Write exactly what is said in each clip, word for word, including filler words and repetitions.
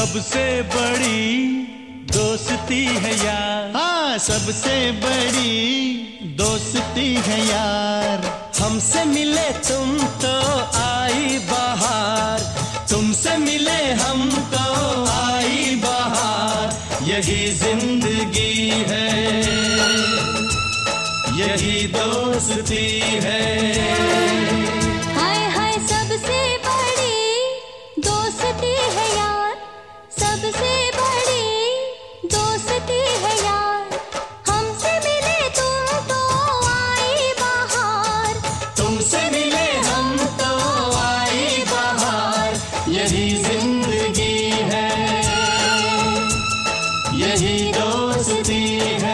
सबसे बड़ी दोस्ती है यार, हाँ सबसे बड़ी दोस्ती है यार। हमसे मिले तुम तो आई बहार, तुमसे मिले हम तो आई बहार। यही जिंदगी है, यही दोस्ती है। हाय हाय सबसे बड़ी दोस्ती है यार, सबसे बड़ी दोस्ती है यार। हमसे मिले तुम तो आई बहार, तुमसे मिले हम तो आई बहार। यही जिंदगी है, यही दोस्ती है।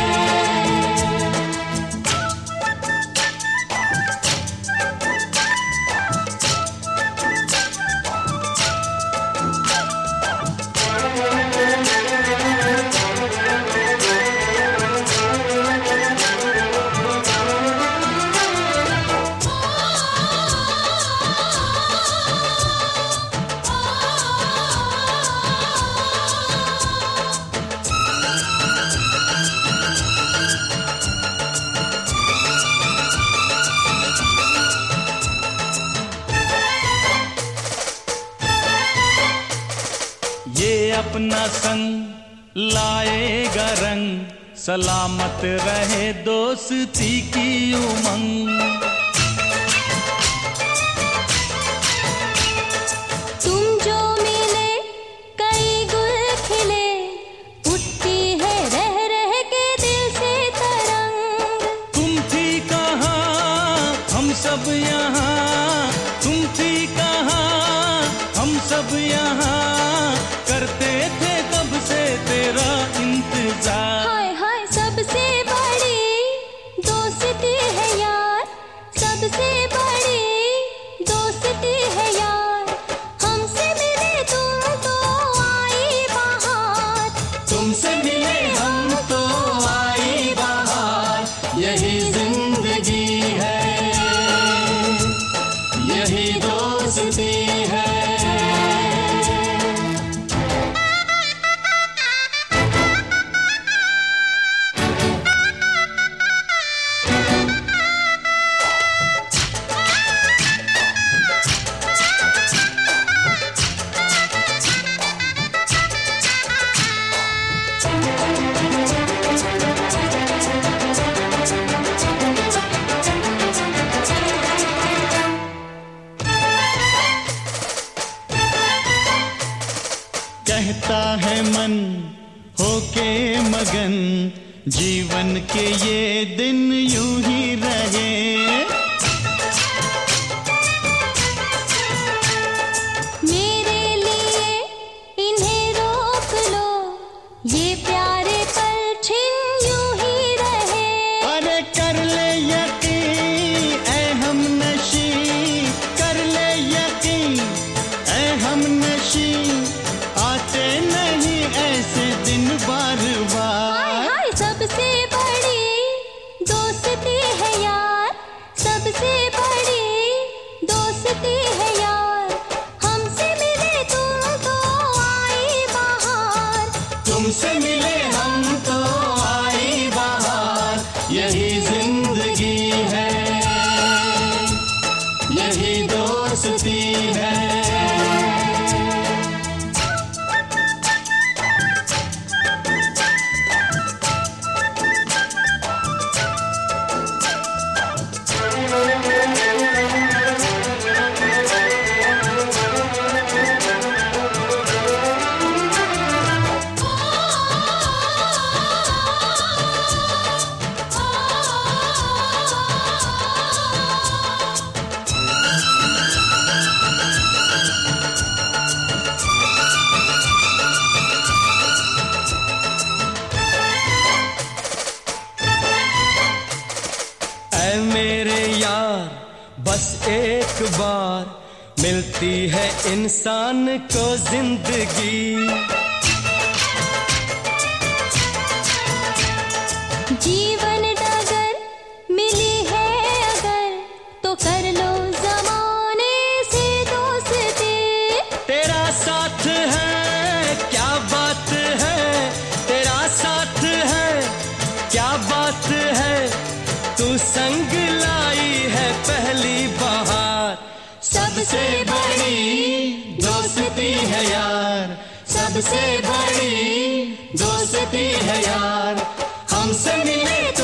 ये अपना संग लाएगा रंग, सलामत रहे दोस्ती की उमंग। तुम जो मिले कई गुल खिले, उठती है रह रह के दिल से तरंग। तुम थी कहाँ हम सब यहाँ, तुम थी कहाँ हम सब यहाँ, करते थे कब से तेरा इंतजार। हाय हाय सबसे बड़ी दोस्ती है यार, सबसे बड़ी दोस्ती है यार। हमसे मिले तुम तो आई बहार, तुमसे मिले हम तो आई बहार। यही जिंदगी है, यही दोस्ती है। कहता है मन होके मगन, जीवन के ये दिन यूं ही रहे। मेरे लिए इन्हें रोक लो, ये प्यारे पल छिन यूं ही रहे। अरे कर ले यकीन ऐ हम नशी, कर ले यकीन ऐ हम नशी, आते नहीं ऐसे दिन बार बार। हाय हाय सबसे बड़ी दोस्ती है यार, सबसे बड़ी दोस्ती है यार। हमसे मिले तुम तो आई बहार, तुमसे मिले हम तो आई बहार। यही जिंदगी है, यही दोस्ती है। ऐ मेरे यार बस एक बार मिलती है इंसान को जिंदगी। जीवन डगर मिली है अगर, तो कर लो जमाने से दोस्ती। तेरा साथ है तू संग लाई है पहली बहार। सबसे बड़ी दोस्ती है यार, सबसे बड़ी दोस्ती है यार, हमसे मिले